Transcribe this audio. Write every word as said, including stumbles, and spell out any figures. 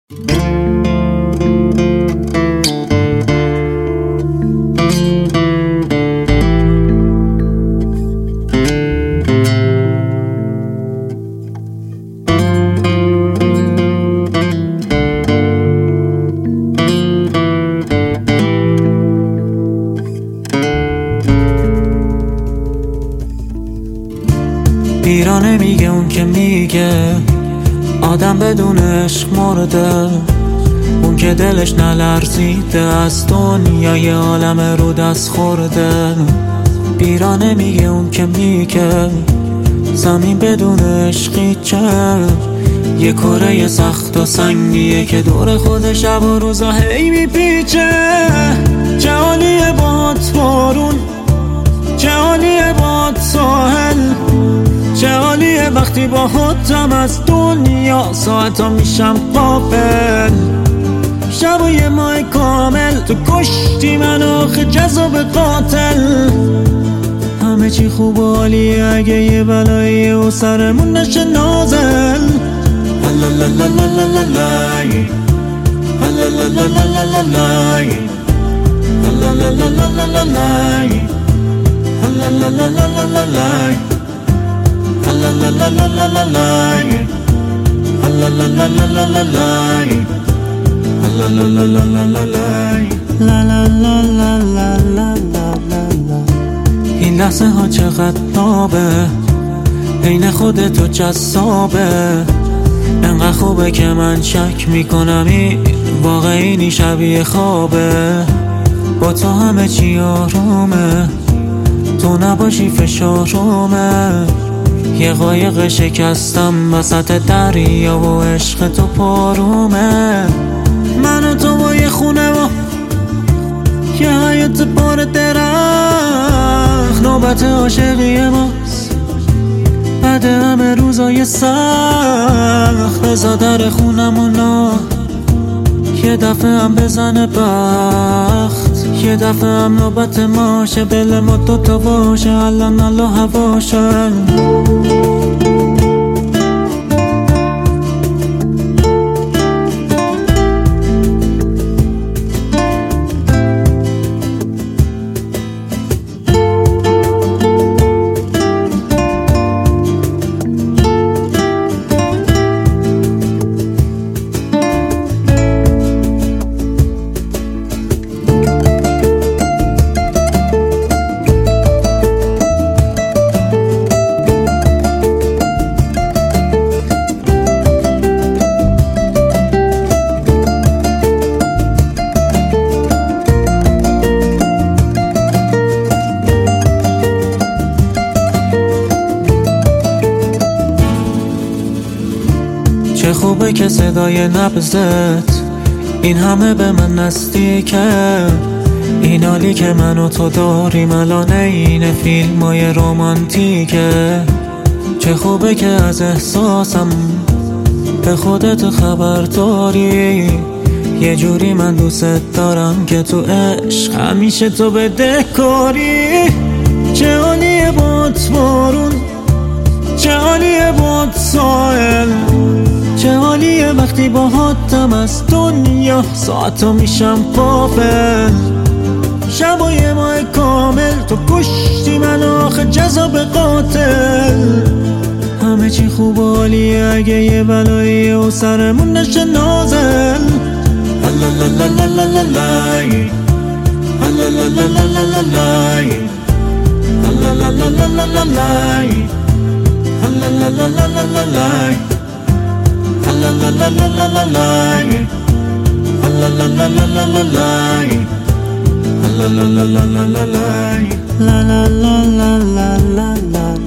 پیرانه میگه اون که میگه آدم بدون عشق مرده، اون که دلش نلرزیده از دنیای عالم رو دست خورده. پیرانه میگه اون که میگه زمین بدون عشقی چه، یه کره سخت و سنگیه که دور خود شب و روزا هی میپیچه. چه حالیه باد بارون، چه حالیه باد ساحل، چه حالیه وقتی با خودم از دنیا ساعتا میشم غافل. شب و یه ماه کامل تو کشتی من آخه جذاب قاتل. همه چی خوب و عالیه اگه یه بلاییه و سرمون نشه نازل. این لحظه ها چقدر نابه، عین خودتو جذابه. انقدر خوبه که من شک میکنم این واقعی شبیه خوابه. با تو همه چی آرومه، تو نباشی فشارومه. یه قایق شکستم وسط دریا و عشق تو پارومه. من و تو با یه خونه و یه حیات بار درخت، نوبت عاشقی ماست بعد همه روزای سخت. بزا در خونمونو یه دفعه هم بزنه بخت، یه دفعه هم نوبت ماشه دل ما دوتا باشه الان الله هواشه. چه خوبه که صدای نبضت این همه به من نزدیکه. این حالی که من و تو داریم الان این فیلم های رومانتیکه. چه خوبه که از احساسم به خودت خبر داری. یه جوری من دوست دارم که تو عشق همیشه تو بدهکاری. چه حالیه باد بارون، چه حالیه باد ساحل، چه حالیه وقتی با حدم از دنیا ساعتا میشم غافل. شب و یه ماه کامل تو کشتی من آخه جذاب قاتل. همه چی خوب و عالیه اگه یه بلاییه و سرمون نشه نازل. La la la la la la